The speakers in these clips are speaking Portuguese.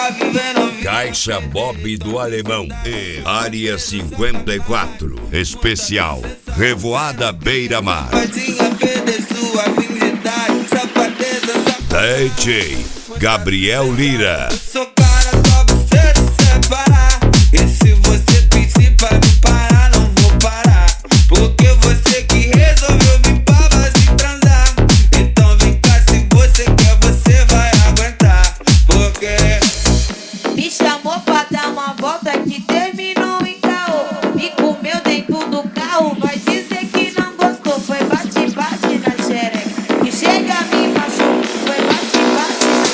Caixa Bob do Alemão e Área 54. Especial Revoada Beira-Mar. DJ Gabriel Lira. Sou cara pra você se separar. E se você pedir pra me parar, não vou parar. Porque você que resolveu vir pra base transar. Então vem cá, se você quer, você vai aguentar. Porque me chamou pra dar uma volta que terminou em caô. Me comeu dentro do carro, vai dizer que não gostou. Foi bate-bate na xereca, que chega me machucou. Foi bate-bate na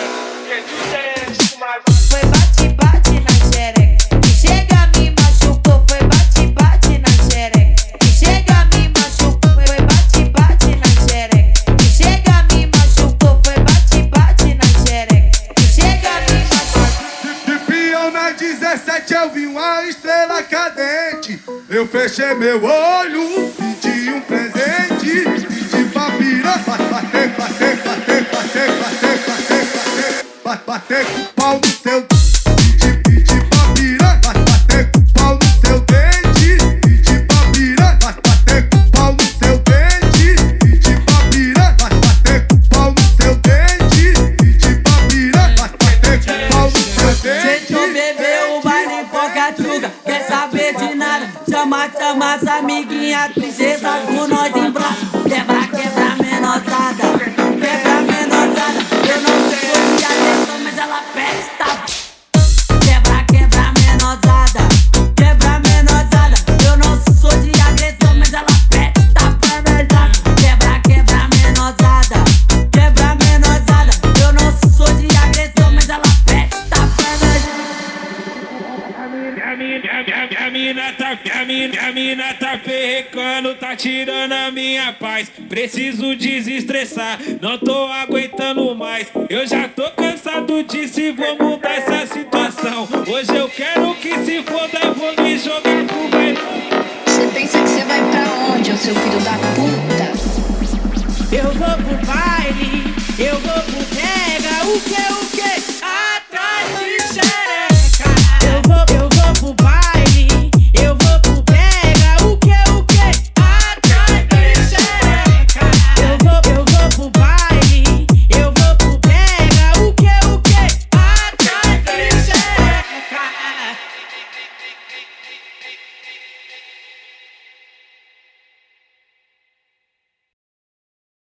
xereca. Foi bate-bate na xereca, que chega me machucou. Foi bate-bate na xereca, que chega me machucou. Foi bate-bate na xereca, que chega me machucou. Foi bate-bate na xereca, que chega me machucou. De peão na 17 eu vi uma estrela cadente. Eu fechei meu olho, pedi um presente. Pedi pra pirar, bater, bater, bater, bater, bater, bater, bater, bater com o pau no seu. Pedi pra pirar, bater com o pau no seu dente. Pedi pra pirar, bater com o pau no seu dente. Pedi pra pirar, bater com o pau no seu dente. Pedi pra pirar, bater com o pau no seu dente. Se tu bebeu o baile Pocatuga, quer saber de nada? Chama as amiguinhas, princesa com nós em braço. Quebra, quebra, menosada. Quebra, menosada. Eu não sei o que atenção, mas ela presta. Quebra, quebra, menosada. Quebra, menosada. Eu não sou de agressão, mas ela presta pra verdade. Quebra, quebra, menosada. Quebra, menosada. Eu não sou de agressão, mas ela presta pra verdade. A mina tá perrecando, tá tirando a minha paz. Preciso desestressar, não tô aguentando mais. Eu já tô cansado disso e vou mudar essa situação. Hoje eu quero que se foda, vou me jogar pro bailão. Você pensa que você vai pra onde, ô seu filho da puta? Eu vou pro baile, eu vou pro pega, o que?